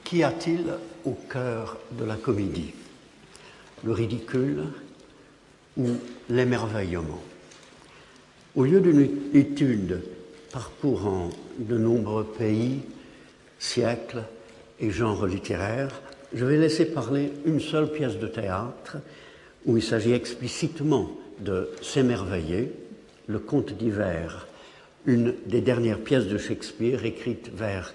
Qu'y a-t-il au cœur de la comédie? Le ridicule ou l'émerveillement? Au lieu d'une étude parcourant de nombreux pays, siècles et genres littéraires, je vais laisser parler une seule pièce de théâtre où il s'agit explicitement de s'émerveiller, le Conte d'hiver, une des dernières pièces de Shakespeare écrite vers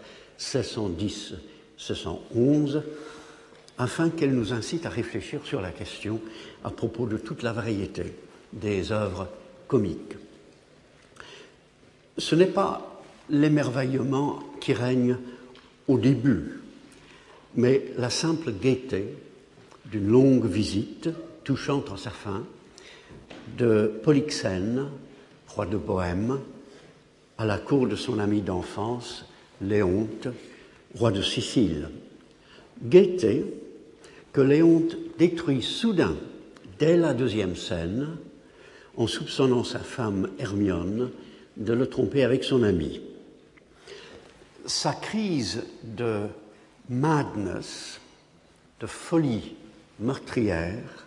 1610-1611, afin qu'elle nous incite à réfléchir sur la question à propos de toute la variété des œuvres comiques. Ce n'est pas l'émerveillement qui règne au début, mais la simple gaieté d'une longue visite, touchante en sa fin, de Polyxène, roi de Bohême, à la cour de son ami d'enfance, Léonte, roi de Sicile. Gaieté que Léonte détruit soudain, dès la deuxième scène, en soupçonnant sa femme Hermione de le tromper avec son ami. Sa crise de madness, de folie meurtrière,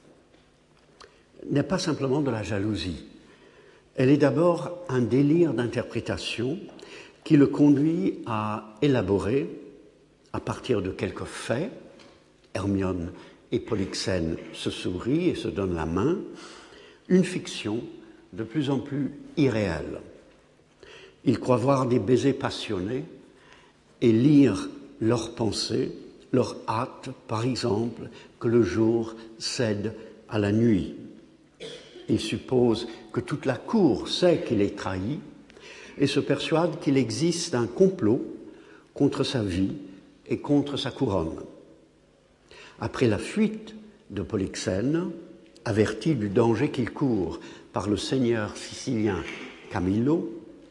n'est pas simplement de la jalousie. Elle est d'abord un délire d'interprétation qui le conduit à élaborer, à partir de quelques faits, Hermione et Polyxène se sourient et se donnent la main, une fiction de plus en plus irréelle. Il croit voir des baisers passionnés et lire leurs pensées, leur hâte, par exemple, que le jour cède à la nuit. Il suppose que toute la cour sait qu'il est trahi et se persuade qu'il existe un complot contre sa vie et contre sa couronne. Après la fuite de Polyxène, averti du danger qu'il court par le seigneur sicilien Camillo,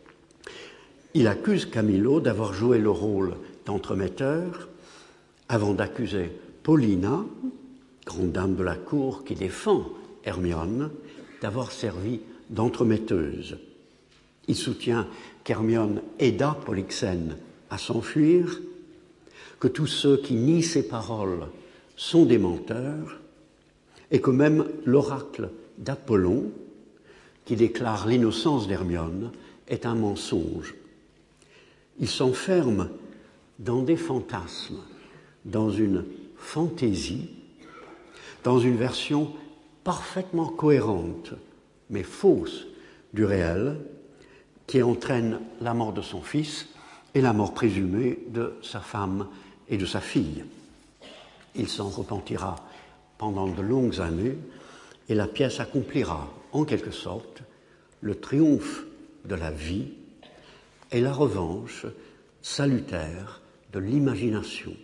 il accuse Camillo d'avoir joué le rôle d'entremetteur avant d'accuser Paulina, grande dame de la cour qui défend Hermione, d'avoir servi d'entremetteuse. Il soutient qu'Hermione aida Polyxène à s'enfuir, que tous ceux qui nient ses paroles sont des menteurs, et que même l'oracle d'Apollon, qui déclare l'innocence d'Hermione, est un mensonge. Il s'enferme dans des fantasmes, dans une fantaisie, dans une version parfaitement cohérente, mais fausse, du réel, qui entraîne la mort de son fils et la mort présumée de sa femme et de sa fille. Il s'en repentira pendant de longues années et la pièce accomplira, en quelque sorte, le triomphe de la vie et la revanche salutaire de l'imagination.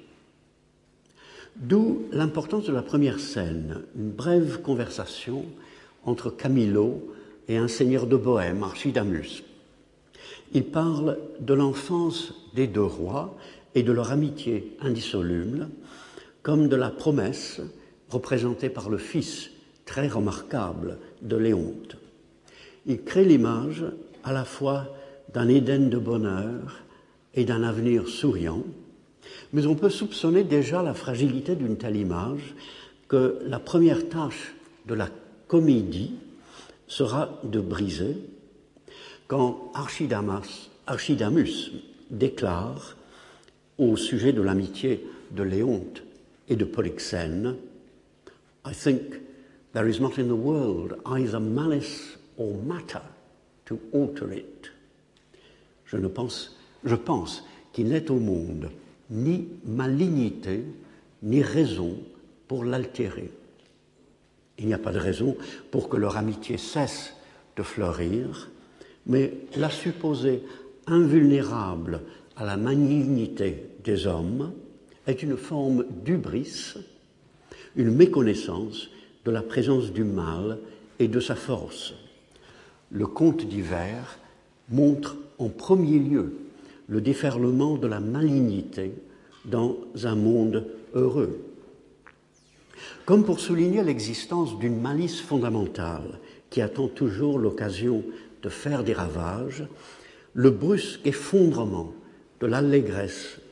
D'où l'importance de la première scène, une brève conversation entre Camillo et un seigneur de Bohême, Archidamus. Il parle de l'enfance des deux rois et de leur amitié indissoluble, comme de la promesse représentée par le fils très remarquable de Léonte. Il crée l'image à la fois d'un Éden de bonheur et d'un avenir souriant, mais on peut soupçonner déjà la fragilité d'une telle image que la première tâche de la comédie sera de briser quand Archidamus déclare au sujet de l'amitié de Léonte et de Polyxène, « I think there is not in the world either malice or matter to alter it. » Je pense qu'il n'est au monde ni malignité, ni raison pour l'altérer. Il n'y a pas de raison pour que leur amitié cesse de fleurir, mais la supposer invulnérable à la malignité des hommes est une forme d'hubris, une méconnaissance de la présence du mal et de sa force. Le Conte d'hiver montre en premier lieu le déferlement de la malignité dans un monde heureux. Comme pour souligner l'existence d'une malice fondamentale qui attend toujours l'occasion de faire des ravages, le brusque effondrement de l'allégresse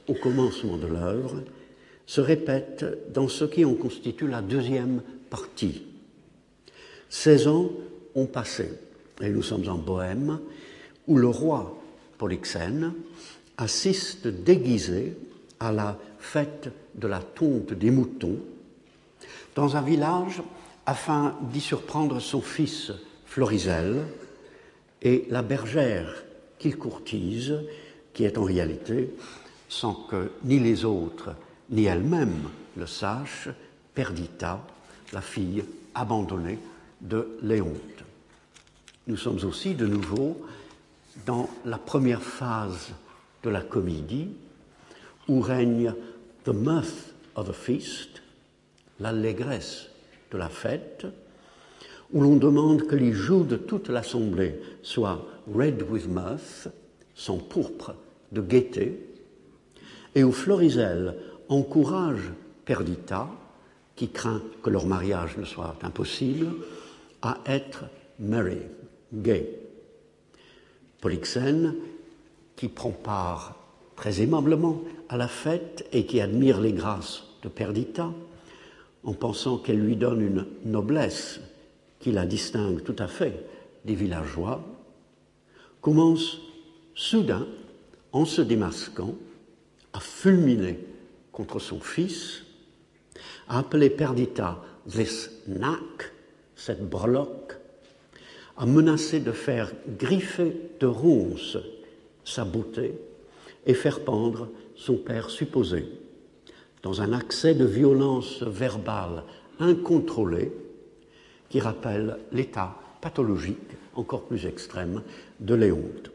au commencement de l'œuvre se répète dans ce qui en constitue la deuxième partie. 16 ans ont passé, et nous sommes en Bohême, où le roi Polyxène assiste déguisé à la fête de la tonte des moutons dans un village afin d'y surprendre son fils Florizel et la bergère qu'il courtise, qui est en réalité, sans que ni les autres ni elle-même le sachent, Perdita, la fille abandonnée de Léonte. Nous sommes aussi de nouveau dans la première phase de la comédie, où règne the mirth of the feast, l'allégresse de la fête, où l'on demande que les joues de toute l'assemblée soient red with mirth, sont pourpres de gaieté, et où Florizel encourage Perdita, qui craint que leur mariage ne soit impossible, à être merry, gai. Polyxène, qui prend part très aimablement à la fête et qui admire les grâces de Perdita, en pensant qu'elle lui donne une noblesse qui la distingue tout à fait des villageois, commence soudain, en se démasquant, à fulminer contre son fils, à appeler Perdita « this knack », cette breloque, à menacer de faire griffer de ronces sa beauté et faire pendre son père supposé, dans un accès de violence verbale incontrôlée qui rappelle l'état pathologique, encore plus extrême, de Léonte.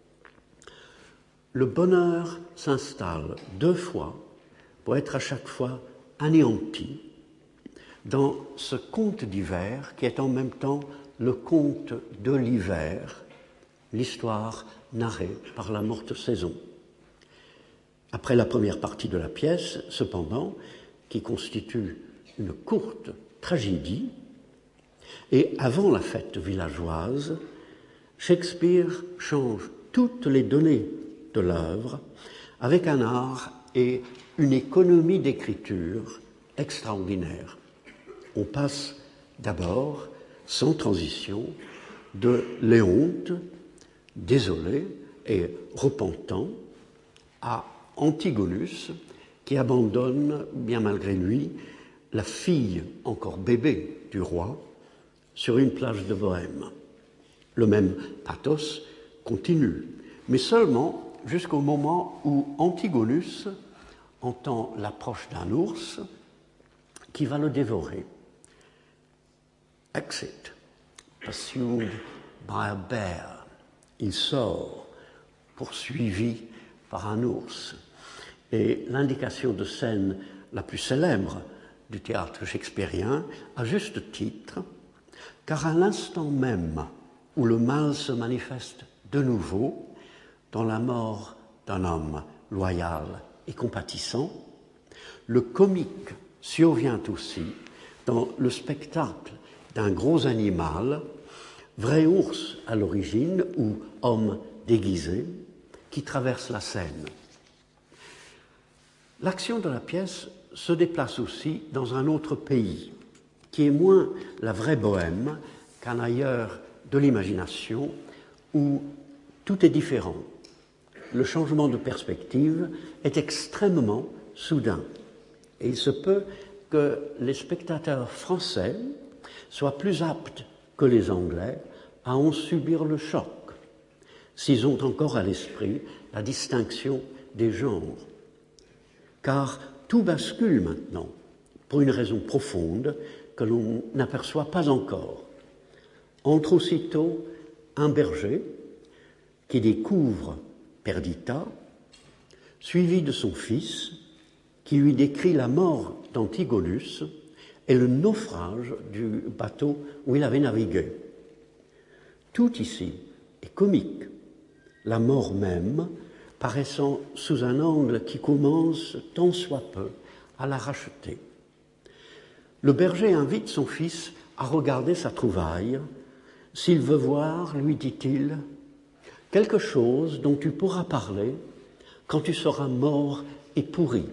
Le bonheur s'installe 2 fois pour être à chaque fois anéanti dans ce conte d'hiver qui est en même temps le conte de l'hiver, l'histoire narrée par la morte saison. Après la première partie de la pièce, cependant, qui constitue une courte tragédie, et avant la fête villageoise, Shakespeare change toutes les données de l'œuvre avec un art et une économie d'écriture extraordinaire. On passe d'abord, sans transition, de Léonte, désolé et repentant, à Antigonus, qui abandonne, bien malgré lui, la fille encore bébé du roi sur une plage de Bohême. Le même pathos continue, mais seulement jusqu'au moment où Antigonus entend l'approche d'un ours qui va le dévorer. Exit, pursued by a bear. Il sort, poursuivi par un ours. Et l'indication de scène la plus célèbre du théâtre shakespearien, à juste titre, car à l'instant même où le mal se manifeste de nouveau, dans la mort d'un homme loyal et compatissant, le comique survient aussi dans le spectacle d'un gros animal, vrai ours à l'origine ou homme déguisé, qui traverse la scène. L'action de la pièce se déplace aussi dans un autre pays, qui est moins la vraie Bohême qu'un ailleurs de l'imagination où tout est différent. Le changement de perspective est extrêmement soudain. Et il se peut que les spectateurs français soient plus aptes que les Anglais à en subir le choc, s'ils ont encore à l'esprit la distinction des genres. Car tout bascule maintenant, pour une raison profonde que l'on n'aperçoit pas encore. Entre aussitôt un berger qui découvre Perdita, suivi de son fils, qui lui décrit la mort d'Antigonus et le naufrage du bateau où il avait navigué. Tout ici est comique, la mort même paraissant sous un angle qui commence, tant soit peu, à la racheter. Le berger invite son fils à regarder sa trouvaille. S'il veut voir, lui dit-il, quelque chose dont tu pourras parler quand tu seras mort et pourri.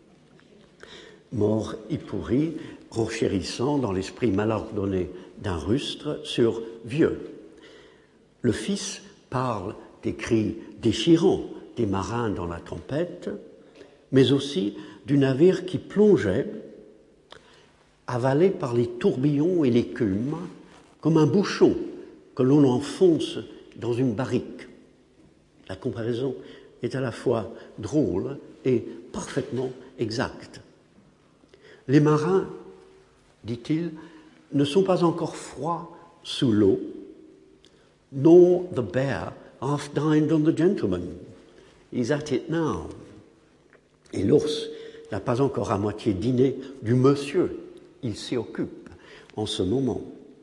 Mort et pourri, renchérissant dans l'esprit malordonné d'un rustre sur vieux. Le fils parle des cris déchirants des marins dans la tempête, mais aussi du navire qui plongeait, avalé par les tourbillons et l'écume, comme un bouchon que l'on enfonce dans une barrique. La comparaison est à la fois drôle et parfaitement exacte. Les marins, dit-il, ne sont pas encore froids sous l'eau, nor the bear half dined on the gentleman. He's at it now. Et l'ours n'a pas encore à moitié dîné du monsieur. Il s'y occupe en ce moment.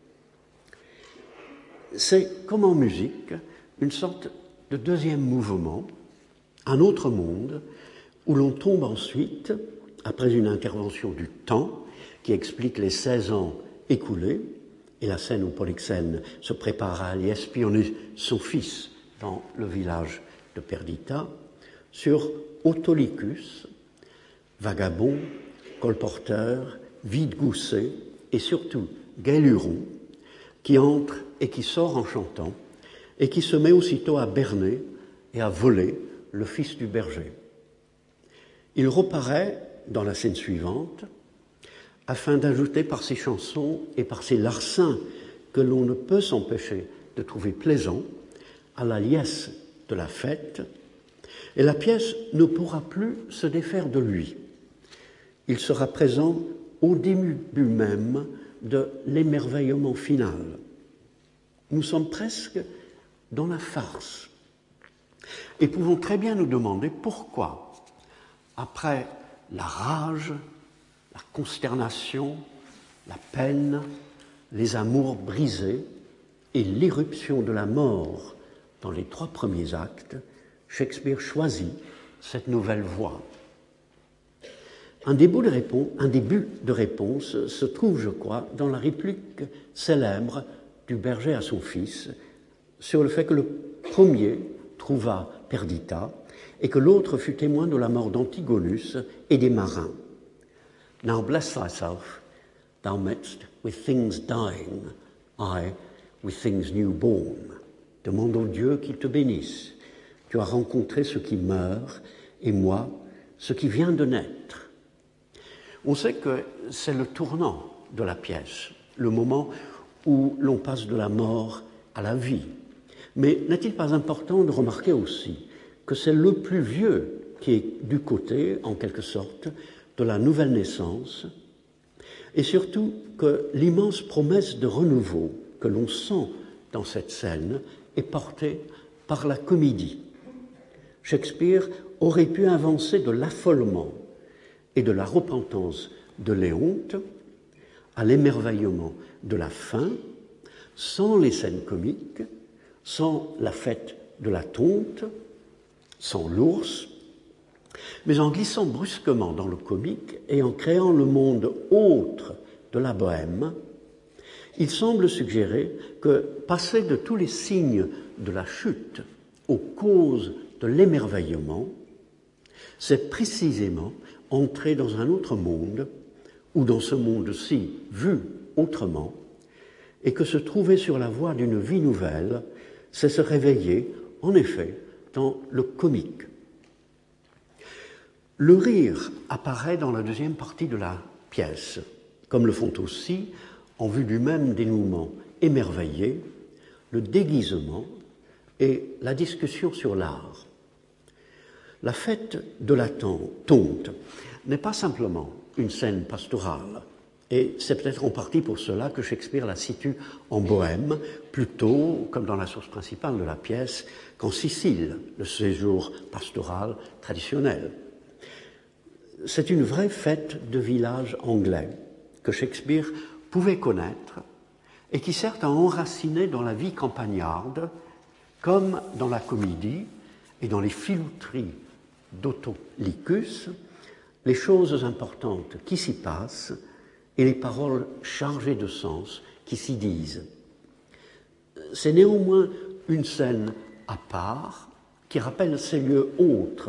C'est comme en musique, une sorte de deuxième mouvement, un autre monde, où l'on tombe ensuite, après une intervention du temps, qui explique les 16 ans écoulés, et la scène où Polyxène se prépare à aller espionner son fils dans le village de Perdita, sur Autolycus, vagabond, colporteur, vide-goussé, et surtout Gailuron, qui entre et qui sort en chantant, et qui se met aussitôt à berner et à voler le fils du berger. Il reparaît dans la scène suivante, afin d'ajouter par ses chansons et par ses larcins que l'on ne peut s'empêcher de trouver plaisant à la liesse de la fête, et la pièce ne pourra plus se défaire de lui. Il sera présent au début même de l'émerveillement final. Nous sommes presque dans la farce et pouvons très bien nous demander pourquoi, après la rage, la consternation, la peine, les amours brisés et l'irruption de la mort dans les 3 premiers actes, Shakespeare choisit cette nouvelle voie. Un début de réponse se trouve, je crois, dans la réplique célèbre du berger à son fils sur le fait que le premier trouva Perdita et que l'autre fut témoin de la mort d'Antigonus et des marins. Now bless thyself, thou metst with things dying, I with things new born. Demande au Dieu qu'il te bénisse. Tu as rencontré ce qui meurt, et moi, ce qui vient de naître. On sait que c'est le tournant de la pièce, le moment où l'on passe de la mort à la vie. Mais n'est-il pas important de remarquer aussi que c'est le plus vieux qui est du côté, en quelque sorte, de la nouvelle naissance, et surtout que l'immense promesse de renouveau que l'on sent dans cette scène est portée par la comédie. Shakespeare aurait pu avancer de l'affolement et de la repentance de Léonte à l'émerveillement de la fin, sans les scènes comiques, sans la fête de la tonte, sans l'ours, mais en glissant brusquement dans le comique et en créant le monde autre de la bohème. Il semble suggérer que, passer de tous les signes de la chute aux causes de l'émerveillement, c'est précisément entrer dans un autre monde, ou dans ce monde-ci vu autrement, et que se trouver sur la voie d'une vie nouvelle, c'est se réveiller, en effet, dans le comique. Le rire apparaît dans la deuxième partie de la pièce, comme le font aussi, en vue du même dénouement émerveillé, le déguisement et la discussion sur l'art. La fête de la tonte n'est pas simplement une scène pastorale, et c'est peut-être en partie pour cela que Shakespeare la situe en Bohème, plutôt, comme dans la source principale de la pièce, qu'en Sicile, le séjour pastoral traditionnel. C'est une vraie fête de village anglais que Shakespeare pouvait connaître et qui sert à enraciner dans la vie campagnarde, comme dans la comédie et dans les filouteries d'Autolycus, les choses importantes qui s'y passent et les paroles chargées de sens qui s'y disent. C'est néanmoins une scène à part qui rappelle ces lieux autres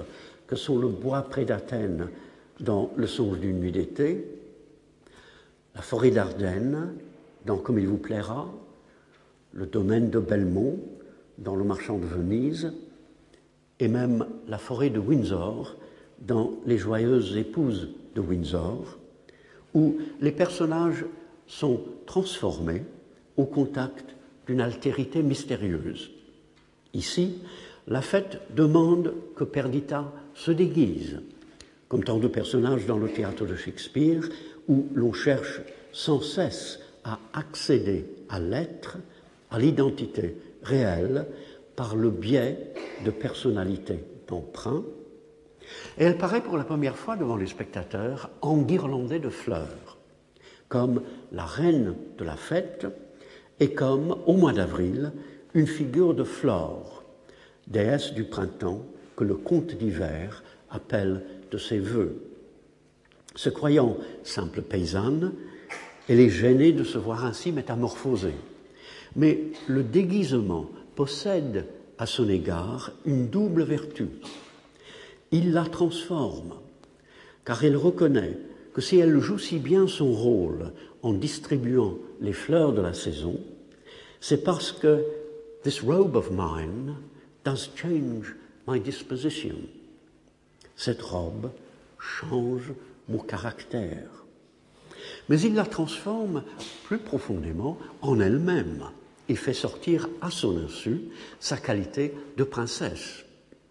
que sont le bois près d'Athènes dans Le songe d'une nuit d'été, la forêt d'Ardenne dans Comme il vous plaira, le domaine de Belmont dans Le marchand de Venise, et même la forêt de Windsor dans Les joyeuses épouses de Windsor, où les personnages sont transformés au contact d'une altérité mystérieuse. Ici, la fête demande que Perdita se déguise, comme tant de personnages dans le théâtre de Shakespeare, où l'on cherche sans cesse à accéder à l'être, à l'identité réelle, par le biais de personnalités d'emprunt. Et elle paraît pour la première fois devant les spectateurs enguirlandée de fleurs, comme la reine de la fête et comme, au mois d'avril, une figure de Flore, déesse du printemps que le conte d'hiver appelle de ses vœux. Se croyant simple paysanne, elle est gênée de se voir ainsi métamorphosée. Mais le déguisement possède à son égard une double vertu. Il la transforme, car elle reconnaît que si elle joue si bien son rôle en distribuant les fleurs de la saison, c'est parce que « this robe of mine does change my disposition ». Cette robe change mon caractère. Mais il la transforme plus profondément en elle-même et fait sortir à son insu sa qualité de princesse.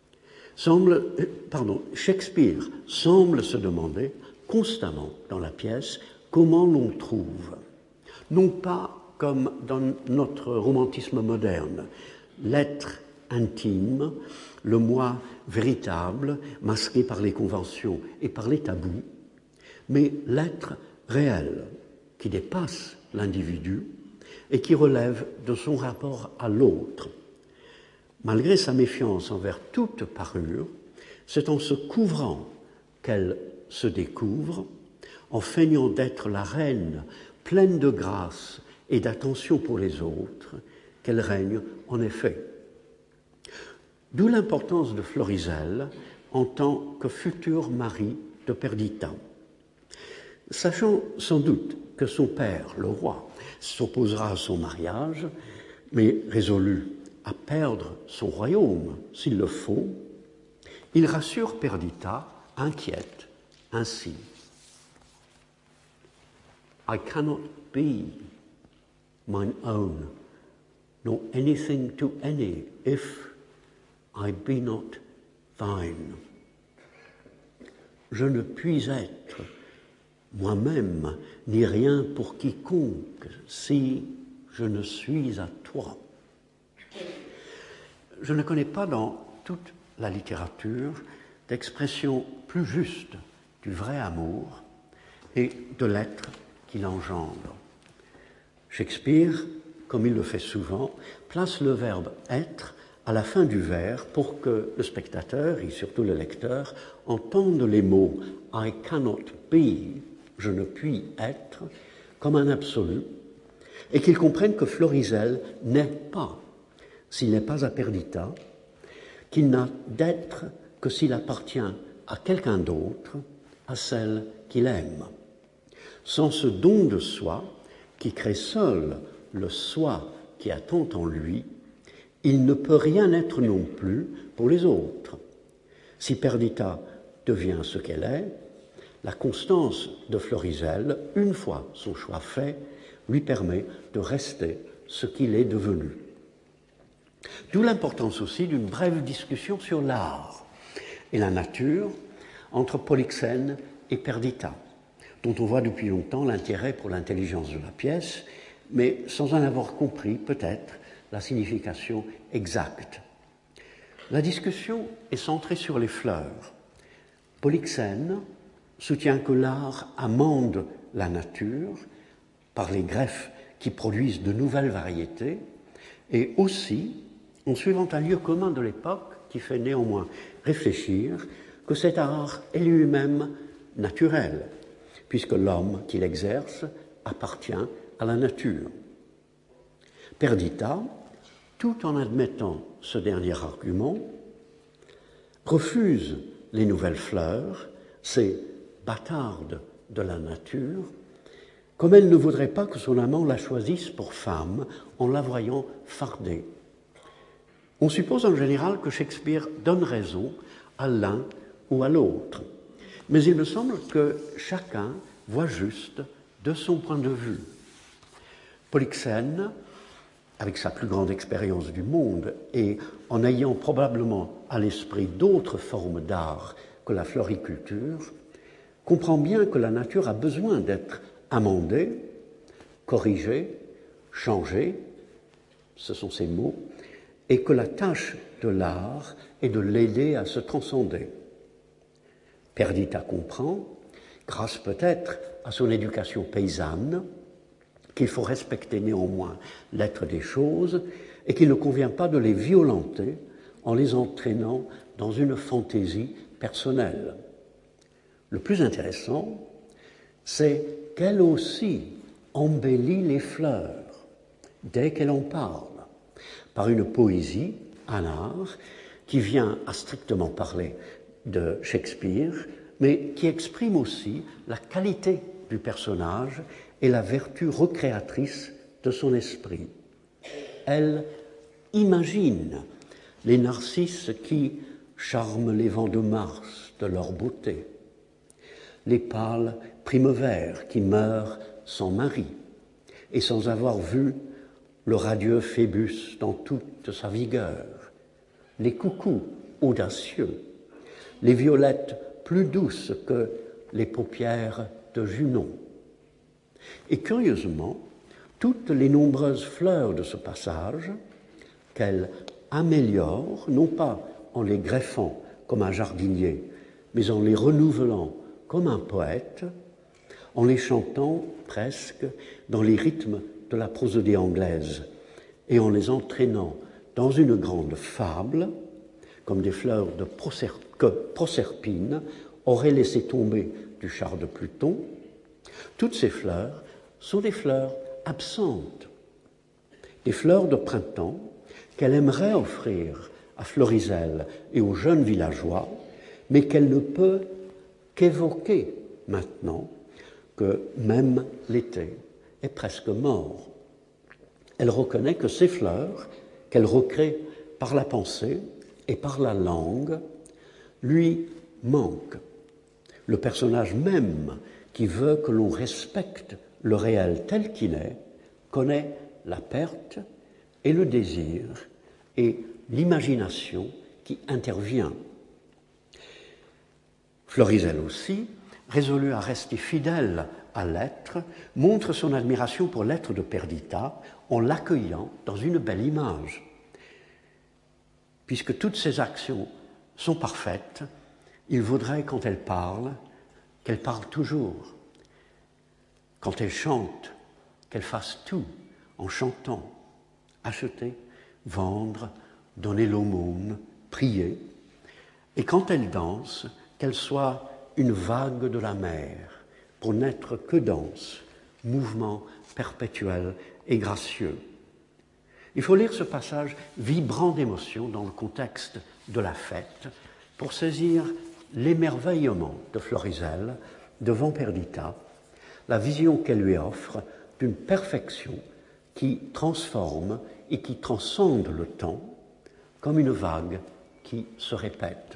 Shakespeare semble se demander constamment dans la pièce comment l'on trouve, non pas comme dans notre romantisme moderne, l'être intime, le moi véritable, masqué par les conventions et par les tabous, mais l'être réel, qui dépasse l'individu et qui relève de son rapport à l'autre. Malgré sa méfiance envers toute parure, c'est en se couvrant qu'elle se découvre, en feignant d'être la reine pleine de grâce et d'attention pour les autres, qu'elle règne en effet. D'où l'importance de Florizel en tant que futur mari de Perdita. Sachant sans doute que son père, le roi, s'opposera à son mariage, mais résolu à perdre son royaume s'il le faut, il rassure Perdita, inquiète, ainsi. I cannot be mine own, nor anything to any, if I be not thine. Je ne puis être moi-même, ni rien pour quiconque, si je ne suis à toi. Je ne connais pas dans toute la littérature d'expression plus juste du vrai amour et de l'être qu'il engendre. Shakespeare, comme il le fait souvent, place le verbe « être » à la fin du vers pour que le spectateur, et surtout le lecteur, entende les mots « I cannot be », je ne puis être, comme un absolu, et qu'il comprenne que Florizel n'est pas, s'il n'est pas à Perdita, qu'il n'a d'être que s'il appartient à quelqu'un d'autre, à celle qu'il aime. Sans ce don de soi, qui crée seul le soi qui attend en lui, il ne peut rien être non plus pour les autres. Si Perdita devient ce qu'elle est, la constance de Florizel, une fois son choix fait, lui permet de rester ce qu'il est devenu. D'où l'importance aussi d'une brève discussion sur l'art et la nature entre Polyxène et Perdita, dont on voit depuis longtemps l'intérêt pour l'intelligence de la pièce, mais sans en avoir compris peut-être la signification exacte. La discussion est centrée sur les fleurs. Polyxène soutient que l'art amende la nature par les greffes qui produisent de nouvelles variétés, et aussi en suivant un lieu commun de l'époque qui fait néanmoins réfléchir que cet art est lui-même naturel, puisque l'homme qui l'exerce appartient à la nature. Perdita, tout en admettant ce dernier argument, refuse les nouvelles fleurs, ces bâtardes de la nature, comme elle ne voudrait pas que son amant la choisisse pour femme en la voyant fardée. On suppose en général que Shakespeare donne raison à l'un ou à l'autre, mais il me semble que chacun voit juste de son point de vue. Polyxène, avec sa plus grande expérience du monde et en ayant probablement à l'esprit d'autres formes d'art que la floriculture, comprend bien que la nature a besoin d'être amendée, corrigée, changée, ce sont ces mots, et que la tâche de l'art est de l'aider à se transcender. Perdita comprend, grâce peut-être à son éducation paysanne, qu'il faut respecter néanmoins l'être des choses et qu'il ne convient pas de les violenter en les entraînant dans une fantaisie personnelle. Le plus intéressant, c'est qu'elle aussi embellit les fleurs dès qu'elle en parle, par une poésie, un art, qui vient à strictement parler de Shakespeare, mais qui exprime aussi la qualité du personnage et la vertu recréatrice de son esprit. Elle imagine les narcisses qui charment les vents de Mars de leur beauté, les pâles primevères qui meurent sans mari et sans avoir vu le radieux Phébus dans toute sa vigueur, les coucous audacieux, les violettes plus douces que les paupières de Junon. Et curieusement, toutes les nombreuses fleurs de ce passage, qu'elle améliore, non pas en les greffant comme un jardinier, mais en les renouvelant comme un poète, en les chantant presque dans les rythmes de la prosodie anglaise et en les entraînant dans une grande fable, comme des fleurs que Proserpine aurait laissé tomber du char de Pluton. Toutes ces fleurs sont des fleurs absentes, des fleurs de printemps qu'elle aimerait offrir à Florizel et aux jeunes villageois, mais qu'elle ne peut qu'évoquer maintenant que même l'été est presque mort. Elle reconnaît que ces fleurs, qu'elle recrée par la pensée et par la langue, lui manquent. Le personnage même qui veut que l'on respecte le réel tel qu'il est, connaît la perte et le désir et l'imagination qui intervient. Florizel aussi, résolu à rester fidèle à l'être, montre son admiration pour l'être de Perdita en l'accueillant dans une belle image. Puisque toutes ses actions sont parfaites, il vaudrait, quand elle parle, qu'elle parle toujours. Quand elle chante, qu'elle fasse tout en chantant, acheter, vendre, donner l'aumône, prier. Et quand elle danse, qu'elle soit une vague de la mer, pour n'être que danse, mouvement perpétuel et gracieux. Il faut lire ce passage vibrant d'émotion dans le contexte de la fête pour saisir l'émerveillement de Florizel devant Perdita, la vision qu'elle lui offre d'une perfection qui transforme et qui transcende le temps comme une vague qui se répète.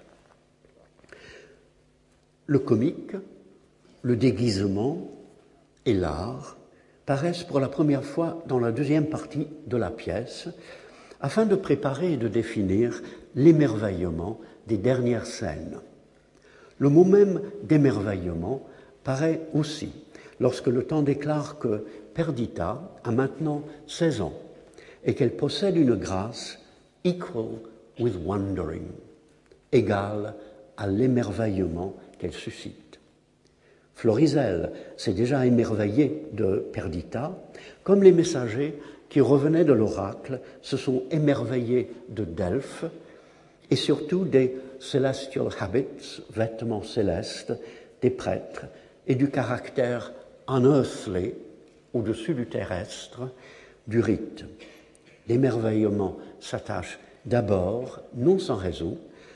Le comique, le déguisement et l'art paraissent pour la première fois dans la deuxième partie de la pièce, afin de préparer et de définir l'émerveillement des dernières scènes. Le mot même d'émerveillement paraît aussi lorsque le temps déclare que Perdita a maintenant 16 ans et qu'elle possède une grâce equal with wondering, égale à l'émerveillement qu'elle suscite. Florizel s'est déjà émerveillé de Perdita, comme les messagers qui revenaient de l'oracle se sont émerveillés de Delphes et surtout des celestial habits, vêtements célestes, des prêtres et du caractère unearthly, au-dessus du terrestre, du rite. L'émerveillement s'attache d'abord, non sans raison,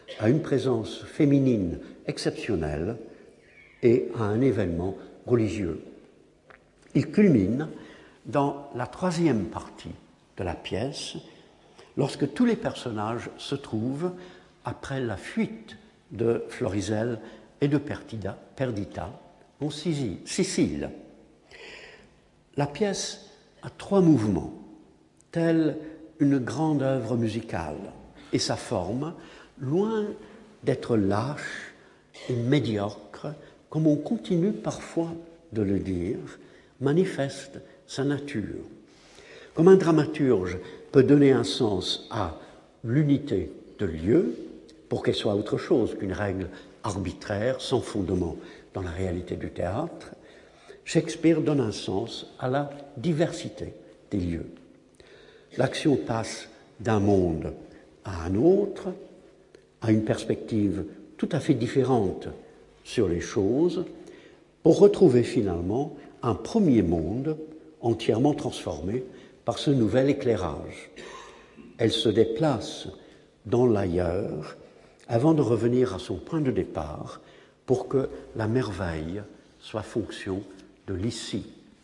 à une présence féminine exceptionnelle et à un événement religieux. Il culmine dans la troisième partie de la pièce, lorsque tous les personnages se trouvent, après la fuite de Florizel et de Perdita, en Sicile. La pièce a trois mouvements, telle une grande œuvre musicale, et sa forme, loin d'être lâche et médiocre, comme on continue parfois de le dire, manifeste sa nature. Comme un dramaturge peut donner un sens à l'unité de lieu, pour qu'elle soit autre chose qu'une règle arbitraire, sans fondement dans la réalité du théâtre, Shakespeare donne un sens à la diversité des lieux. L'action passe d'un monde à un autre, à une perspective tout à fait différente sur les choses, pour retrouver finalement un premier monde entièrement transformé par ce nouvel éclairage. Elle se déplace dans l'ailleurs avant de revenir à son point de départ pour que la merveille soit fonction de l'ici.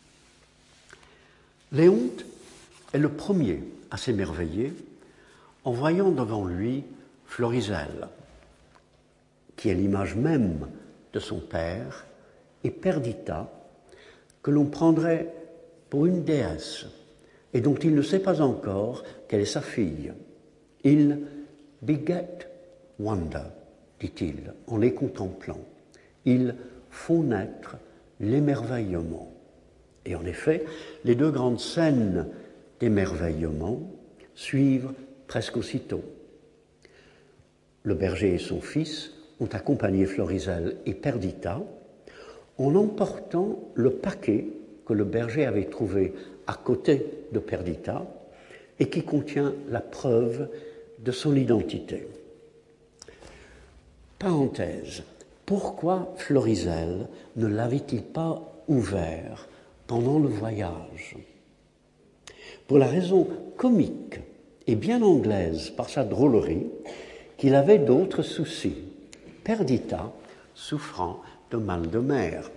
Léonte est le premier à s'émerveiller en voyant devant lui Florizel, qui est l'image même de son père, et Perdita, que l'on prendrait pour une déesse, et dont il ne sait pas encore qu'elle est sa fille. Il beget wonder, dit-il, en les contemplant. Ils font naître l'émerveillement. Et en effet, les deux grandes scènes d'émerveillement suivent presque aussitôt. Le berger et son fils ont accompagné Florizel et Perdita en emportant le paquet que le berger avait trouvé à côté de Perdita et qui contient la preuve de son identité. Parenthèse, pourquoi Florizel ne l'avait-il pas ouvert pendant le voyage? Pour la raison comique et bien anglaise par sa drôlerie qu'il avait d'autres soucis, Perdita souffrant de mal de mer.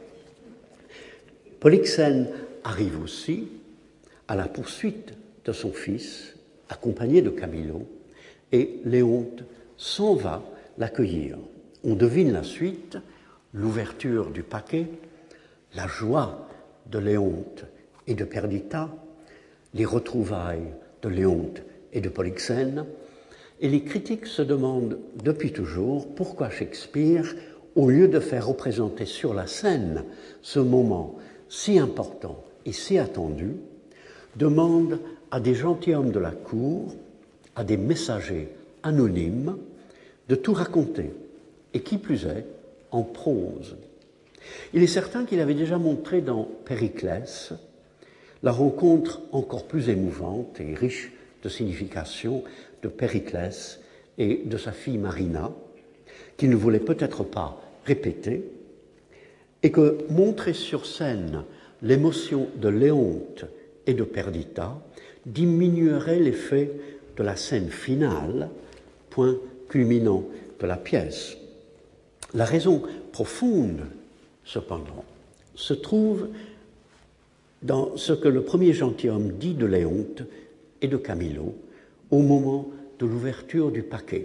Polyxène arrive aussi à la poursuite de son fils, accompagné de Camillo, et Léonte s'en va l'accueillir. On devine la suite, l'ouverture du paquet, la joie de Léonte et de Perdita, les retrouvailles de Léonte et de Polyxène, et les critiques se demandent depuis toujours pourquoi Shakespeare, au lieu de faire représenter sur la scène ce moment si important et si attendu, demande à des gentilshommes de la cour, à des messagers anonymes, de tout raconter, et qui plus est, en prose. Il est certain qu'il avait déjà montré dans Périclès la rencontre encore plus émouvante et riche de signification de Périclès et de sa fille Marina, qu'il ne voulait peut-être pas répéter, et que montrer sur scène l'émotion de Léonte et de Perdita diminuerait l'effet de la scène finale, point culminant de la pièce. La raison profonde, cependant, se trouve dans ce que le premier gentilhomme dit de Léonte et de Camillo au moment de l'ouverture du paquet.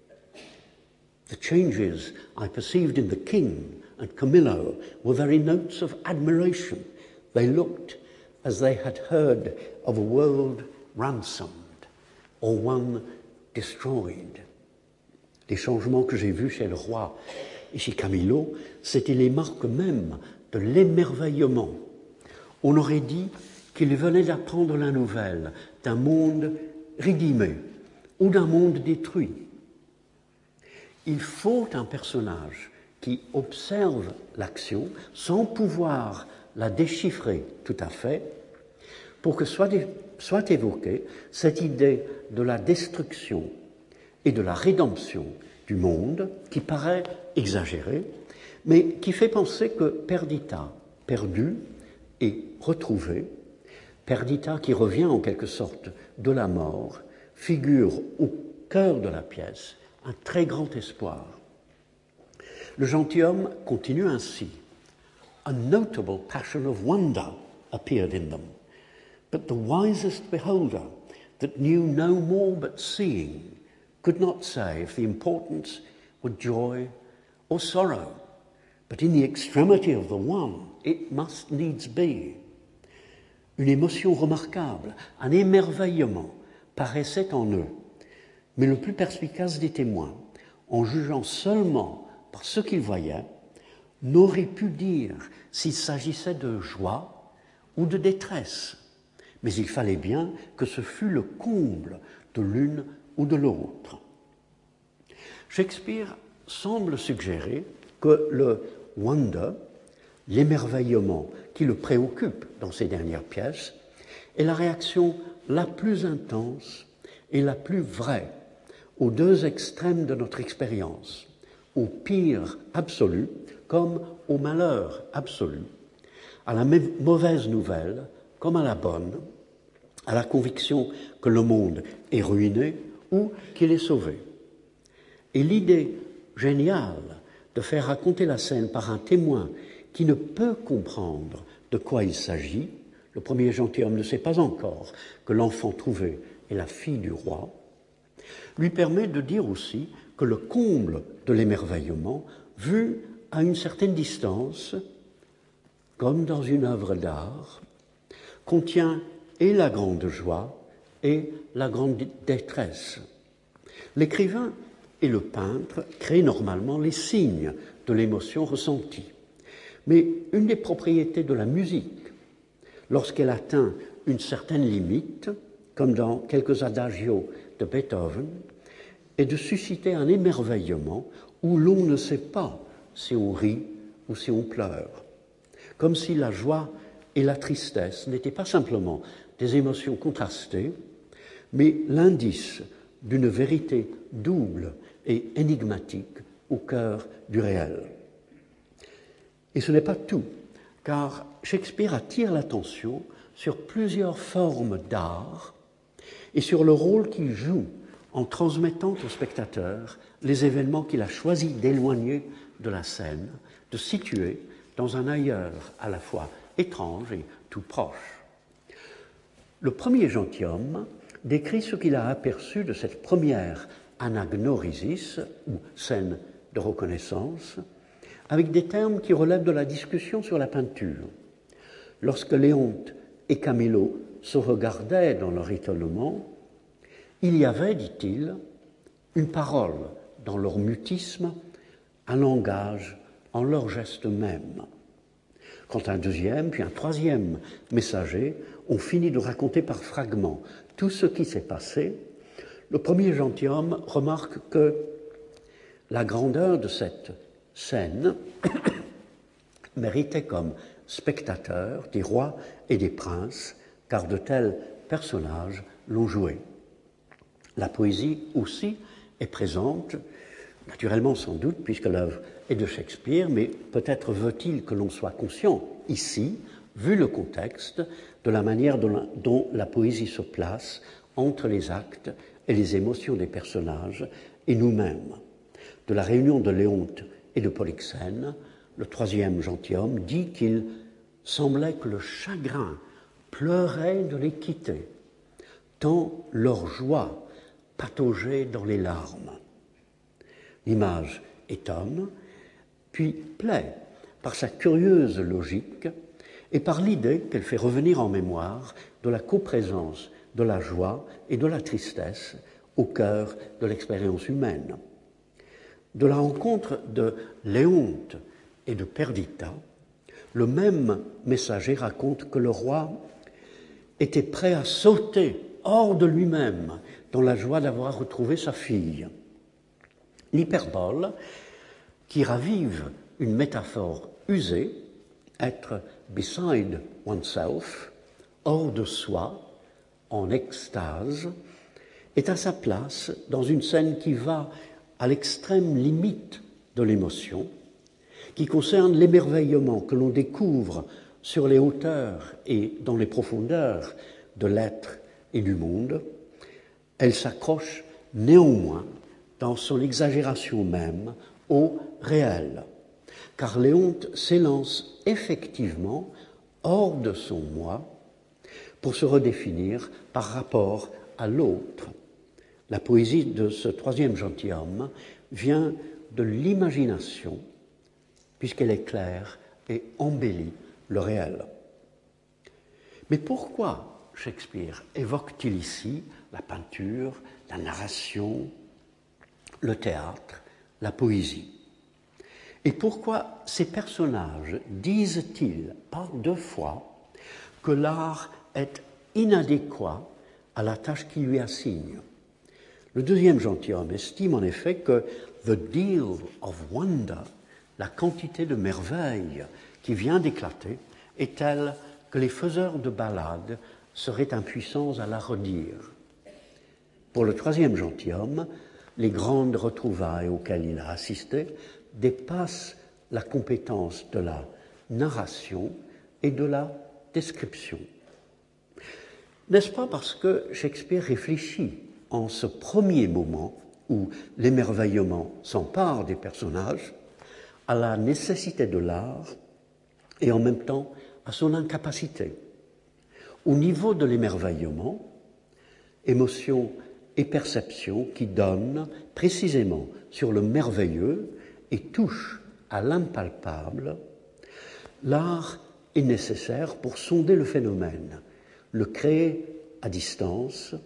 The changes I perceived in the king and Camillo were very notes of admiration. They looked as they had heard of a world ransomed or one destroyed. Les changements que j'ai vus chez le roi et chez Camillo, c'était les marques mêmes de l'émerveillement. On aurait dit qu'il venait d'apprendre la nouvelle d'un monde rédimé ou d'un monde détruit. Il faut un personnage qui observe l'action sans pouvoir la déchiffrer tout à fait pour que soit évoquée cette idée de la destruction et de la rédemption du monde qui paraît exagérée, mais qui fait penser que Perdita, perdue et retrouvée, Perdita qui revient en quelque sorte de la mort, figure au cœur de la pièce un très grand espoir. Le gentilhomme continue ainsi. A notable passion of wonder appeared in them, but the wisest beholder that knew no more but seeing could not say if the importance were joy or sorrow, but in the extremity of the one it must needs be. Une émotion remarquable, un émerveillement paraissait en eux, mais le plus perspicace des témoins, en jugeant seulement par ce qu'ils voyaient, n'aurait pu dire s'il s'agissait de joie ou de détresse, mais il fallait bien que ce fût le comble de l'une ou de l'autre. Shakespeare semble suggérer que le wonder, l'émerveillement qui le préoccupe dans ses dernières pièces, est la réaction la plus intense et la plus vraie aux deux extrêmes de notre expérience, au pire absolu comme au malheur absolu, à la mauvaise nouvelle comme à la bonne, à la conviction que le monde est ruiné ou qu'il est sauvé. Et l'idée géniale de faire raconter la scène par un témoin qui ne peut comprendre de quoi il s'agit, le premier gentilhomme ne sait pas encore que l'enfant trouvé est la fille du roi, lui permet de dire aussi que le comble de l'émerveillement, vu à une certaine distance, comme dans une œuvre d'art, contient et la grande joie et la grande détresse. L'écrivain et le peintre créent normalement les signes de l'émotion ressentie. Mais une des propriétés de la musique, lorsqu'elle atteint une certaine limite, comme dans quelques adagios de Beethoven, est de susciter un émerveillement où l'on ne sait pas si on rit ou si on pleure. Comme si la joie et la tristesse n'étaient pas simplement des émotions contrastées, mais l'indice d'une vérité double et énigmatique au cœur du réel. Et ce n'est pas tout, car Shakespeare attire l'attention sur plusieurs formes d'art et sur le rôle qu'il joue en transmettant au spectateur les événements qu'il a choisi d'éloigner de la scène, de situer dans un ailleurs à la fois étrange et tout proche. Le premier gentilhomme décrit ce qu'il a aperçu de cette première anagnorisis, ou scène de reconnaissance, avec des termes qui relèvent de la discussion sur la peinture. Lorsque Léonte et Camillo se regardaient dans leur étonnement, il y avait, dit-il, une parole dans leur mutisme, un langage en leur geste même. Quand un deuxième, puis un troisième messager ont fini de raconter par fragments tout ce qui s'est passé, le premier gentilhomme remarque que la grandeur de cette scène méritait comme spectateur des rois et des princes, car de tels personnages l'ont joué. La poésie aussi est présente, naturellement sans doute, puisque l'œuvre est de Shakespeare, mais peut-être veut-il que l'on soit conscient ici, vu le contexte, de la manière dont la poésie se place entre les actes et les émotions des personnages et nous-mêmes. De la réunion de Léonte et de Polyxène, le troisième gentilhomme dit qu'il semblait que le chagrin pleurait de les quitter, tant leur joie pataugeait dans les larmes. L'image étonne, puis plaît par sa curieuse logique et par l'idée qu'elle fait revenir en mémoire de la coprésence de la joie et de la tristesse au cœur de l'expérience humaine. De la rencontre de Léonte et de Perdita, le même messager raconte que le roi était prêt à sauter hors de lui-même dans la joie d'avoir retrouvé sa fille. L'hyperbole, qui ravive une métaphore usée, être beside oneself, hors de soi, en extase, est à sa place dans une scène qui va à l'extrême limite de l'émotion, qui concerne l'émerveillement que l'on découvre sur les hauteurs et dans les profondeurs de l'être et du monde. Elle s'accroche néanmoins dans son exagération même, au réel, car Léonte s'élance effectivement hors de son moi pour se redéfinir par rapport à l'autre. La poésie de ce troisième gentilhomme vient de l'imagination, puisqu'elle éclaire et embellit le réel. Mais pourquoi Shakespeare évoque-t-il ici la peinture, la narration, le théâtre, la poésie? Et pourquoi ces personnages disent-ils par deux fois que l'art est inadéquat à la tâche qu'il lui assigne? Le deuxième gentilhomme estime en effet que « the deal of wonder », la quantité de merveille qui vient d'éclater, est telle que les faiseurs de ballades seraient impuissants à la redire. Pour le troisième gentilhomme, les grandes retrouvailles auxquelles il a assisté dépassent la compétence de la narration et de la description. N'est-ce pas parce que Shakespeare réfléchit en ce premier moment où l'émerveillement s'empare des personnages à la nécessité de l'art et en même temps à son incapacité? Au niveau de l'émerveillement, émotion et perception qui donnent précisément sur le merveilleux et touchent à l'impalpable, l'art est nécessaire pour sonder le phénomène, le créer à distance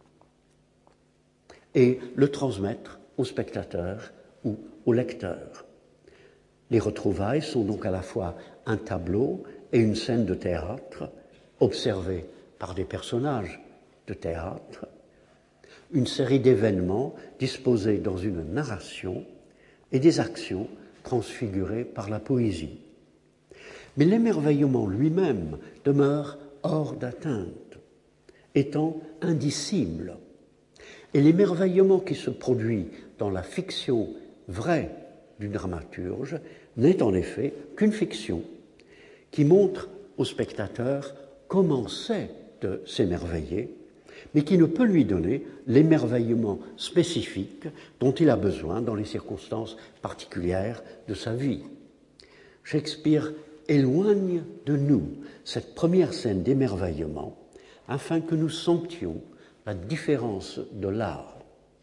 et le transmettre au spectateur ou au lecteur. Les retrouvailles sont donc à la fois un tableau et une scène de théâtre, observée par des personnages de théâtre, une série d'événements disposés dans une narration et des actions transfigurées par la poésie. Mais l'émerveillement lui-même demeure hors d'atteinte, étant indicible. Et l'émerveillement qui se produit dans la fiction vraie du dramaturge n'est en effet qu'une fiction qui montre au spectateur comment c'est de s'émerveiller, mais qui ne peut lui donner l'émerveillement spécifique dont il a besoin dans les circonstances particulières de sa vie. Shakespeare éloigne de nous cette première scène d'émerveillement afin que nous sentions la différence de l'art.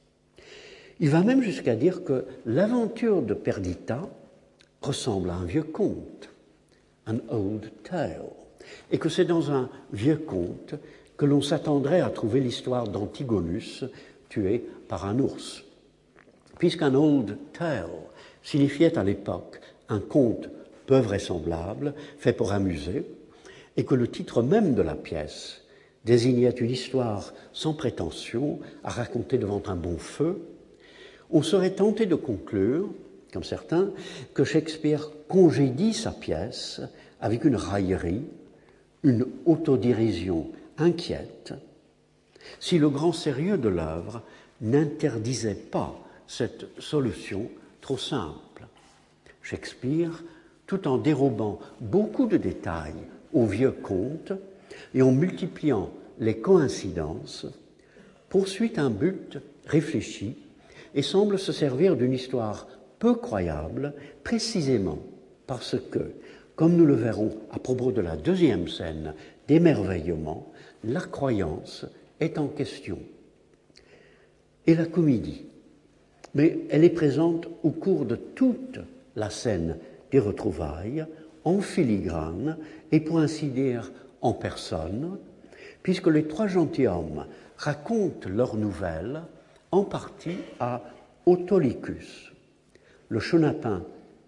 Il va même jusqu'à dire que l'aventure de Perdita ressemble à un vieux conte, an old tale, et que c'est dans un vieux conte que l'on s'attendrait à trouver l'histoire d'Antigonus tué par un ours. Puisqu'un old tale signifiait à l'époque un conte peu vraisemblable, fait pour amuser, et que le titre même de la pièce désignait une histoire sans prétention à raconter devant un bon feu, on serait tenté de conclure, comme certains, que Shakespeare congédie sa pièce avec une raillerie, une autodérision inquiète, si le grand sérieux de l'œuvre n'interdisait pas cette solution trop simple. Shakespeare, tout en dérobant beaucoup de détails au vieux conte et en multipliant les coïncidences, poursuit un but réfléchi et semble se servir d'une histoire peu croyable, précisément parce que, comme nous le verrons à propos de la deuxième scène d'émerveillement, la croyance est en question. Et la comédie, mais elle est présente au cours de toute la scène des retrouvailles, en filigrane et pour ainsi dire en personne, puisque les trois gentilshommes racontent leurs nouvelles en partie à Autolycus, le chenapan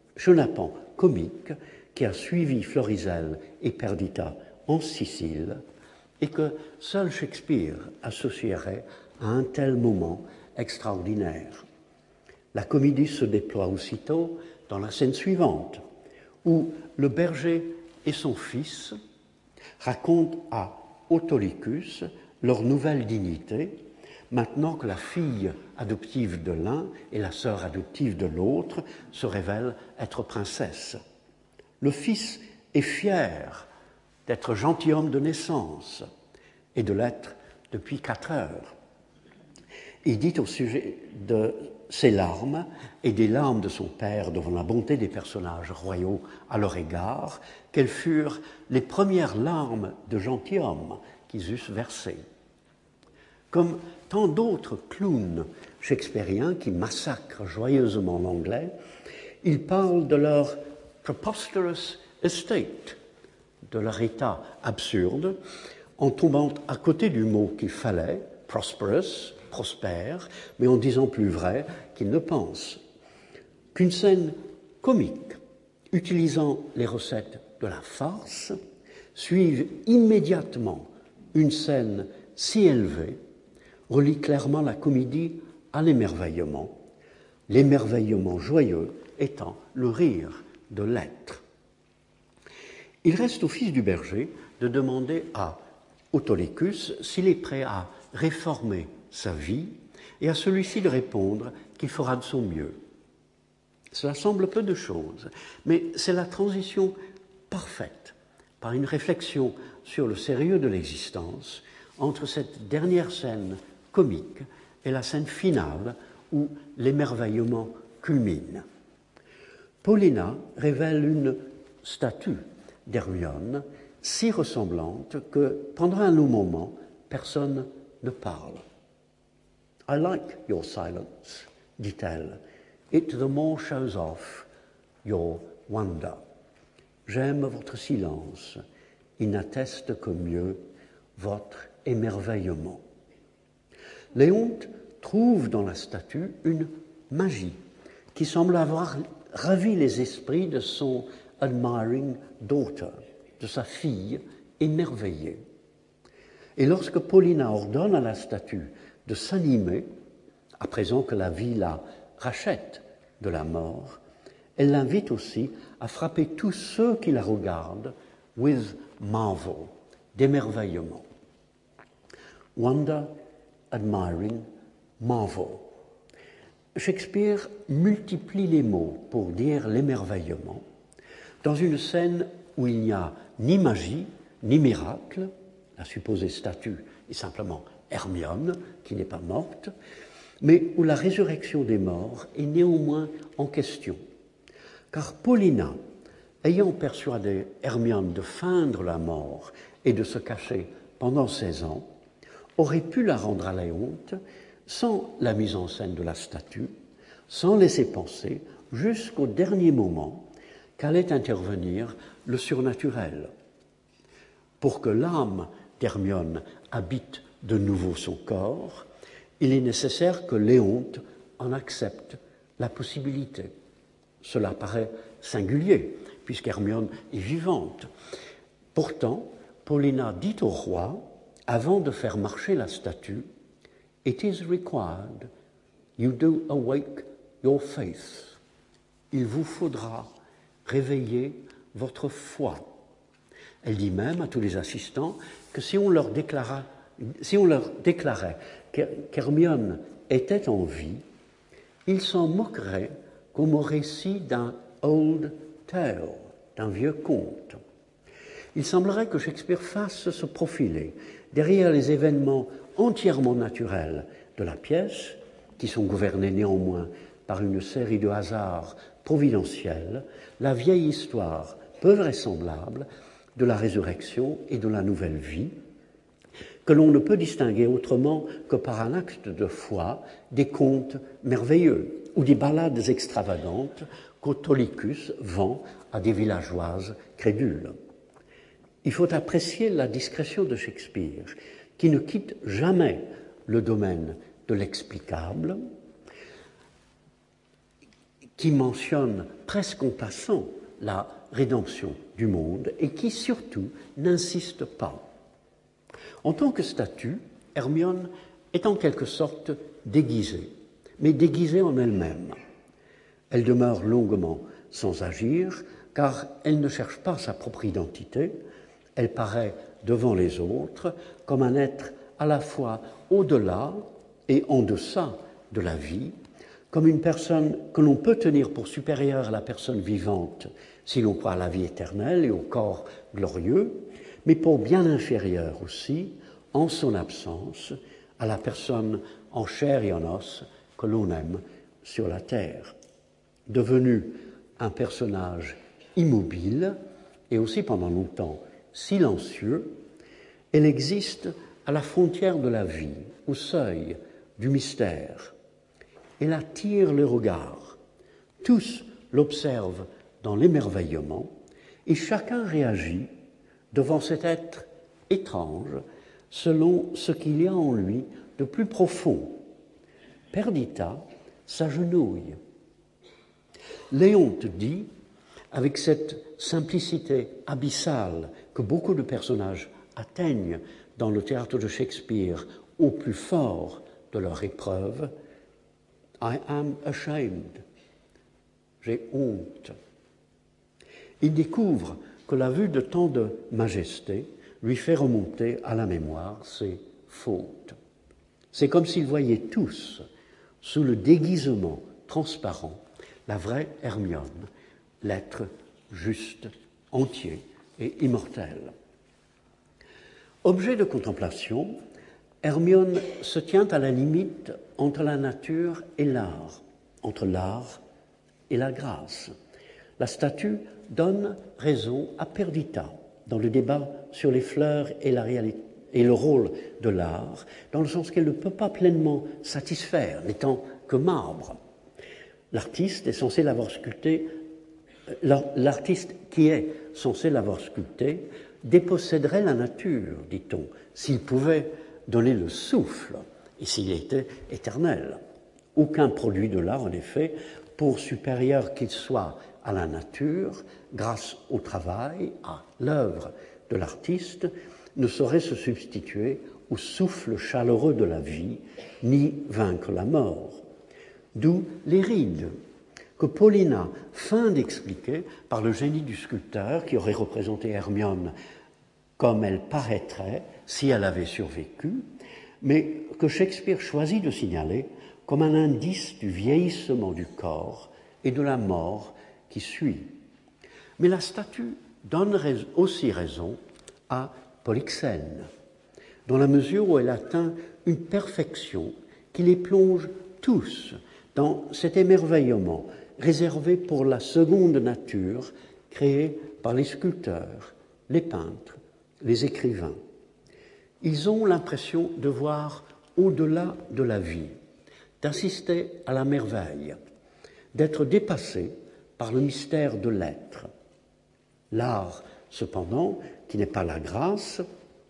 comique qui a suivi Florizel et Perdita en Sicile et que seul Shakespeare associerait à un tel moment extraordinaire. La comédie se déploie aussitôt dans la scène suivante, où le berger et son fils racontent à Autolycus leur nouvelle dignité, maintenant que la fille adoptive de l'un et la sœur adoptive de l'autre se révèlent être princesses. Le fils est fier d'être gentilhomme de naissance et de l'être depuis 4 heures. Il dit au sujet de ses larmes et des larmes de son père devant la bonté des personnages royaux à leur égard, qu'elles furent les premières larmes de gentilhomme qu'ils eussent versées. Comme tant d'autres clowns shakespeariens qui massacrent joyeusement l'anglais, ils parlent de leur preposterous estate, de leur état absurde, en tombant à côté du mot qu'il fallait, prosperous, prospère, mais en disant plus vrai qu'ils ne pensent. Qu'une scène comique, utilisant les recettes de la farce, suive immédiatement une scène si élevée, relie clairement la comédie à l'émerveillement joyeux étant le rire de l'être. Il reste au fils du berger de demander à Autolycus s'il est prêt à réformer sa vie et à celui-ci de répondre qu'il fera de son mieux. Cela semble peu de choses, mais c'est la transition parfaite par une réflexion sur le sérieux de l'existence entre cette dernière scène comique et la scène finale où l'émerveillement culmine. Paulina révèle une statue d'Hermione si ressemblante que pendant un long moment, personne ne parle. « I like your silence », dit-elle. « It the more shows off your wonder ». J'aime votre silence, il n'atteste que mieux votre émerveillement. Léonte trouve dans la statue une magie qui semble avoir ravi les esprits de son admiring daughter, de sa fille émerveillée. Et lorsque Paulina ordonne à la statue de s'animer, à présent que la vie la rachète de la mort, elle l'invite aussi à frapper tous ceux qui la regardent with marvel, d'émerveillement. Wonder, admiring, marvel. Shakespeare multiplie les mots pour dire l'émerveillement dans une scène où il n'y a ni magie, ni miracle, la supposée statue est simplement Hermione, qui n'est pas morte, mais où la résurrection des morts est néanmoins en question. Car Paulina, ayant persuadé Hermione de feindre la mort et de se cacher pendant 16 ans, aurait pu la rendre à Léonte sans la mise en scène de la statue, sans laisser penser jusqu'au dernier moment qu'allait intervenir le surnaturel. Pour que l'âme d'Hermione habite de nouveau son corps, il est nécessaire que Léonte en accepte la possibilité. Cela paraît singulier, puisqu'Hermione est vivante. Pourtant, Paulina dit au roi, avant de faire marcher la statue, « It is required you do awake your faith ». Il vous faudra réveiller votre foi. Elle dit même à tous les assistants que si on leur déclarait qu'Hermione était en vie, ils s'en moqueraient comme au récit d'un old tale, d'un vieux conte. Il semblerait que Shakespeare fasse se profiler derrière les événements entièrement naturels de la pièce, qui sont gouvernés néanmoins par une série de hasards providentiels, la vieille histoire peu vraisemblable de la résurrection et de la nouvelle vie, que l'on ne peut distinguer autrement que par un acte de foi des contes merveilleux ou des ballades extravagantes qu'Autolycus vend à des villageoises crédules. Il faut apprécier la discrétion de Shakespeare, qui ne quitte jamais le domaine de l'explicable, qui mentionne presque en passant la rédemption du monde et qui surtout n'insiste pas. En tant que statue, Hermione est en quelque sorte déguisée, mais déguisée en elle-même. Elle demeure longuement sans agir, car elle ne cherche pas sa propre identité, elle paraît devant les autres comme un être à la fois au-delà et en deçà de la vie, comme une personne que l'on peut tenir pour supérieure à la personne vivante si l'on croit à la vie éternelle et au corps glorieux, mais pour bien inférieure aussi, en son absence, à la personne en chair et en os que l'on aime sur la terre. Devenu un personnage immobile et aussi pendant longtemps silencieux, elle existe à la frontière de la vie, au seuil du mystère. Elle attire le regard. Tous l'observent dans l'émerveillement et chacun réagit devant cet être étrange selon ce qu'il y a en lui de plus profond. Perdita s'agenouille. Léonte dit, avec cette simplicité abyssale que beaucoup de personnages atteignent dans le théâtre de Shakespeare au plus fort de leur épreuve, « I am ashamed », j'ai honte. Il découvre que la vue de tant de majesté lui fait remonter à la mémoire ses fautes. C'est comme s'ils voyaient tous, sous le déguisement transparent, la vraie Hermione, l'être juste, entier et immortel. Objet de contemplation, Hermione se tient à la limite entre la nature et l'art, entre l'art et la grâce. La statue donne raison à Perdita dans le débat sur les fleurs et la réalité et le rôle de l'art, dans le sens qu'elle ne peut pas pleinement satisfaire, n'étant que marbre. L'artiste est censé l'avoir sculpté, l'artiste qui est censé l'avoir sculpté déposséderait la nature, dit-on, s'il pouvait donner le souffle et s'il était éternel. Aucun produit de l'art, en effet, pour supérieur qu'il soit à la nature, grâce au travail, à l'œuvre de l'artiste, ne saurait se substituer au souffle chaleureux de la vie, ni vaincre la mort. D'où les rides que Paulina feint d'expliquer par le génie du sculpteur qui aurait représenté Hermione comme elle paraîtrait si elle avait survécu, mais que Shakespeare choisit de signaler comme un indice du vieillissement du corps et de la mort qui suit. Mais la statue donne aussi raison à Polyxène, dans la mesure où elle atteint une perfection qui les plonge tous dans cet émerveillement réservé pour la seconde nature créée par les sculpteurs, les peintres, les écrivains. Ils ont l'impression de voir au-delà de la vie, d'assister à la merveille, d'être dépassés par le mystère de l'être. L'art, cependant, qui n'est pas la grâce,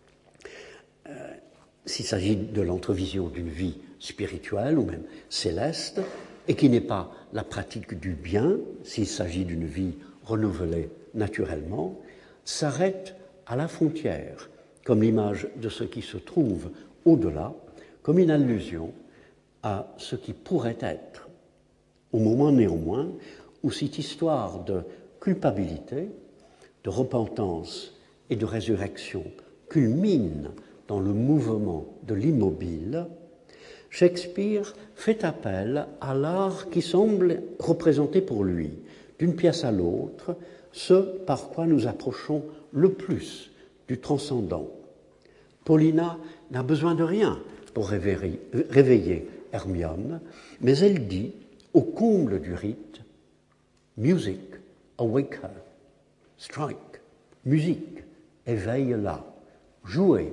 s'il s'agit de l'entrevision d'une vie spirituelle ou même céleste, et qui n'est pas la pratique du bien, s'il s'agit d'une vie renouvelée naturellement, s'arrête à la frontière, comme l'image de ce qui se trouve au-delà, comme une allusion à ce qui pourrait être. Au moment néanmoins où cette histoire de culpabilité, de repentance et de résurrection culmine dans le mouvement de l'immobile, Shakespeare fait appel à l'art qui semble représenter pour lui, d'une pièce à l'autre, ce par quoi nous approchons le plus du transcendant. Paulina n'a besoin de rien pour réveiller Hermione, mais elle dit, au comble du rite, « Music, awake her. Strike, musique, éveille-la. Jouez. »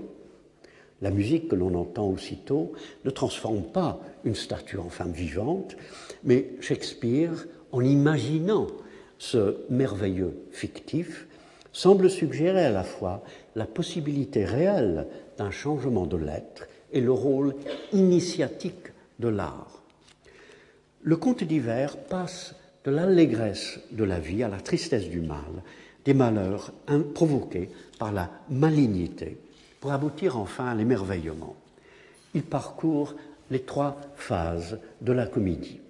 La musique que l'on entend aussitôt ne transforme pas une statue en femme vivante, mais Shakespeare, en imaginant ce merveilleux fictif, semble suggérer à la fois la possibilité réelle d'un changement de l'être et le rôle initiatique de l'art. Le conte d'hiver passe de l'allégresse de la vie à la tristesse du mal, des malheurs provoqués par la malignité, pour aboutir enfin à l'émerveillement. Il parcourt les 3 phases de la comédie.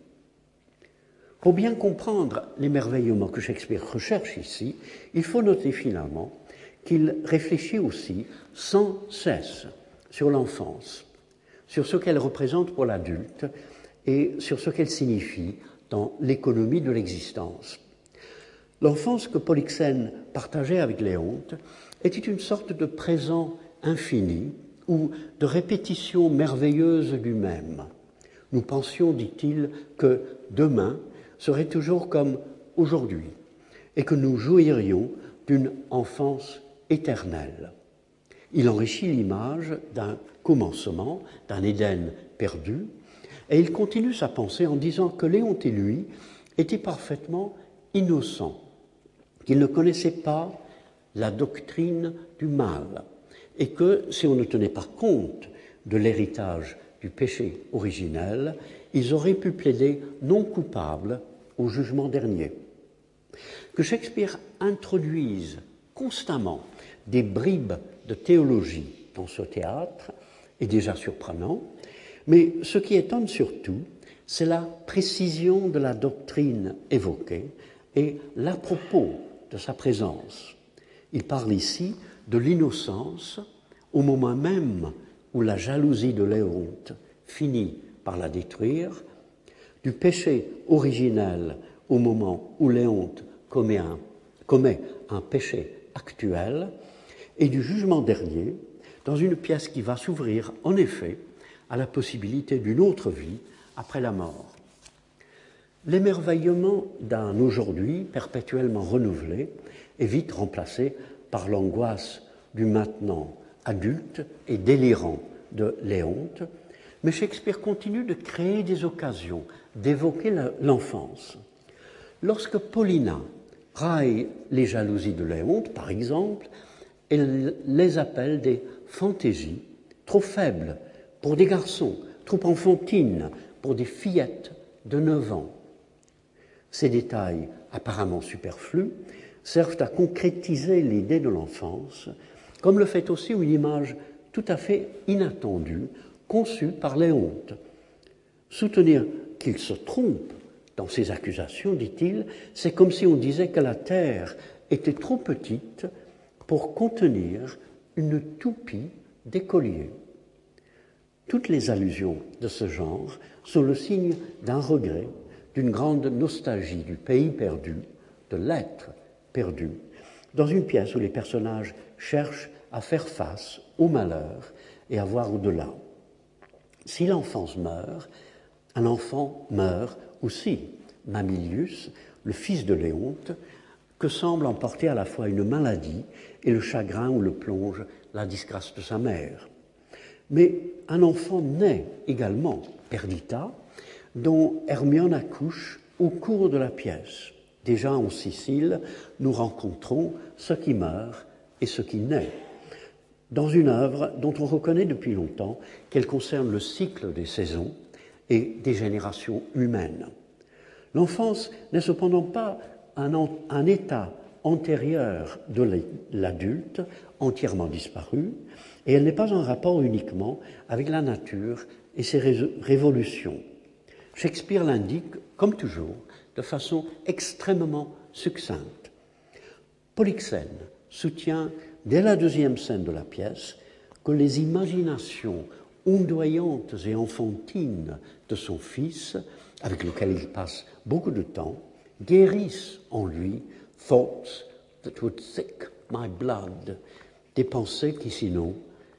Pour bien comprendre l'émerveillement que Shakespeare recherche ici, il faut noter finalement qu'il réfléchit aussi sans cesse sur l'enfance, sur ce qu'elle représente pour l'adulte et sur ce qu'elle signifie dans l'économie de l'existence. L'enfance que Polyxène partageait avec Léonte était une sorte de présent infini ou de répétitions merveilleuses du même. Nous pensions, dit-il, que demain serait toujours comme aujourd'hui et que nous jouirions d'une enfance éternelle. Il enrichit l'image d'un commencement, d'un Éden perdu, et il continue sa pensée en disant que Léon et lui étaient parfaitement innocents, qu'ils ne connaissaient pas la doctrine du mal, et que si on ne tenait pas compte de l'héritage du péché originel, ils auraient pu plaider non coupables au jugement dernier. Que Shakespeare introduise constamment des bribes de théologie dans ce théâtre est déjà surprenant, mais ce qui étonne surtout, c'est la précision de la doctrine évoquée et l'à-propos de sa présence. Il parle ici de l'innocence au moment même où la jalousie de Léonte finit par la détruire, du péché originel au moment où Léonte commet un péché actuel, et du jugement dernier dans une pièce qui va s'ouvrir en effet à la possibilité d'une autre vie après la mort. L'émerveillement d'un aujourd'hui perpétuellement renouvelé est vite remplacé par l'angoisse du maintenant adulte et délirant de Léonte, mais Shakespeare continue de créer des occasions d'évoquer l'enfance. Lorsque Paulina raille les jalousies de Léonte, par exemple, elle les appelle des fantaisies trop faibles pour des garçons, trop enfantines pour des fillettes de 9 ans. Ces détails apparemment superflus servent à concrétiser l'idée de l'enfance, comme le fait aussi une image tout à fait inattendue, conçue par Léonte. Soutenir qu'il se trompe dans ses accusations, dit-il, c'est comme si on disait que la terre était trop petite pour contenir une toupie d'écolier. Toutes les allusions de ce genre sont le signe d'un regret, d'une grande nostalgie du pays perdu, de l'être perdu, dans une pièce où les personnages cherchent à faire face au malheur et à voir au-delà. Si l'enfance meurt, un enfant meurt aussi. Mamilius, le fils de Léonte, que semble emporter à la fois une maladie et le chagrin où le plonge la disgrâce de sa mère. Mais un enfant naît également, Perdita, dont Hermione accouche au cours de la pièce. Déjà en Sicile, nous rencontrons ce qui meurt et ce qui naît, dans une œuvre dont on reconnaît depuis longtemps qu'elle concerne le cycle des saisons et des générations humaines. L'enfance n'est cependant pas un état antérieur de l'adulte entièrement disparu, et elle n'est pas un rapport uniquement avec la nature et ses révolutions. Shakespeare l'indique, comme toujours, de façon extrêmement succincte. Polyxène soutient, dès la 2e scène de la pièce, que les imaginations ondoyantes et enfantines de son fils, avec lequel il passe beaucoup de temps, guérissent en lui « thoughts that would thick my blood », des pensées qui sinon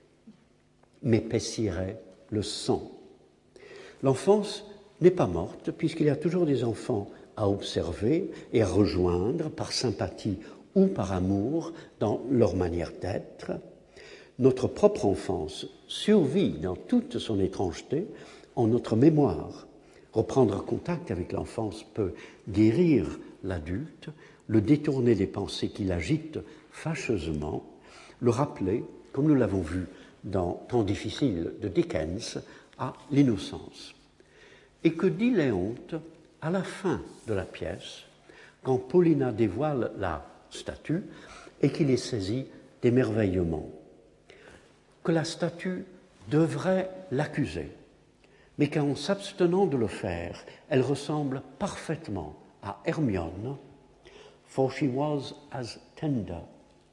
m'épaissiraient le sang. L'enfance n'est pas morte puisqu'il y a toujours des enfants à observer et à rejoindre par sympathie ou par amour dans leur manière d'être. Notre propre enfance survit dans toute son étrangeté en notre mémoire. Reprendre contact avec l'enfance peut guérir l'adulte, le détourner des pensées qui l'agitent fâcheusement, le rappeler, comme nous l'avons vu dans Temps difficile de Dickens, à l'innocence. Et que dit Léonte à la fin de la pièce, quand Paulina dévoile la statue et qu'il est saisi d'émerveillement? Que la statue devrait l'accuser, mais qu'en s'abstenant de le faire, elle ressemble parfaitement à Hermione, for she was as tender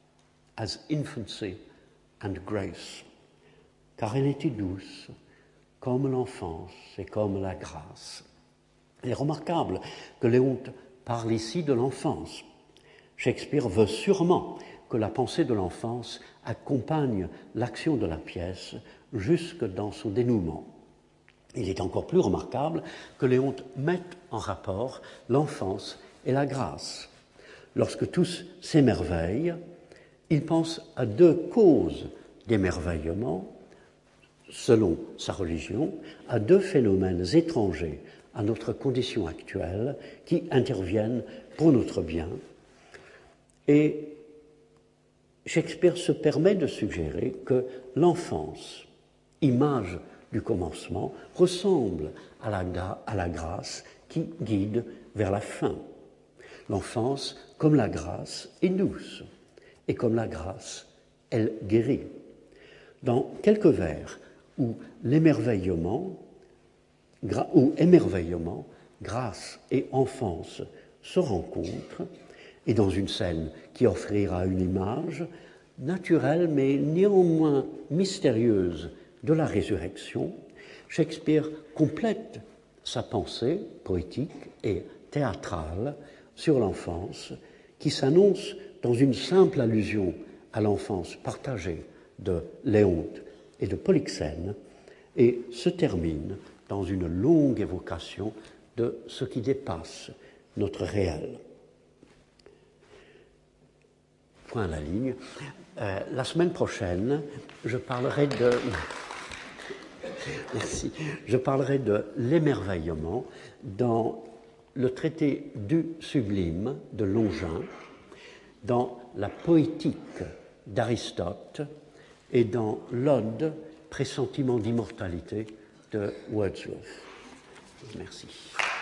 as infancy and grace, car elle était douce comme l'enfance et comme la grâce. Il est remarquable que Léonte parle ici de l'enfance. Shakespeare veut sûrement que la pensée de l'enfance accompagne l'action de la pièce jusque dans son dénouement. Il est encore plus remarquable que Léonte mette en rapport l'enfance et la grâce. Lorsque tous s'émerveillent, il pense à deux causes d'émerveillement, selon sa religion, à deux phénomènes étrangers à notre condition actuelle qui interviennent pour notre bien. Et Shakespeare se permet de suggérer que l'enfance, image du commencement, ressemble à la grâce qui guide vers la fin. L'enfance, comme la grâce, est douce, et comme la grâce, elle guérit. Dans quelques vers où émerveillement, grâce et enfance se rencontrent, et dans une scène qui offrira une image naturelle mais néanmoins mystérieuse de la résurrection, Shakespeare complète sa pensée poétique et théâtrale sur l'enfance qui s'annonce dans une simple allusion à l'enfance partagée de Léonte et de Polyxène et se termine dans une longue évocation de ce qui dépasse notre réel. Point à la ligne. La semaine prochaine, je parlerai de l'émerveillement dans le traité du sublime de Longin, dans la poétique d'Aristote et dans l'ode Pressentiment d'immortalité de Wordsworth. Merci.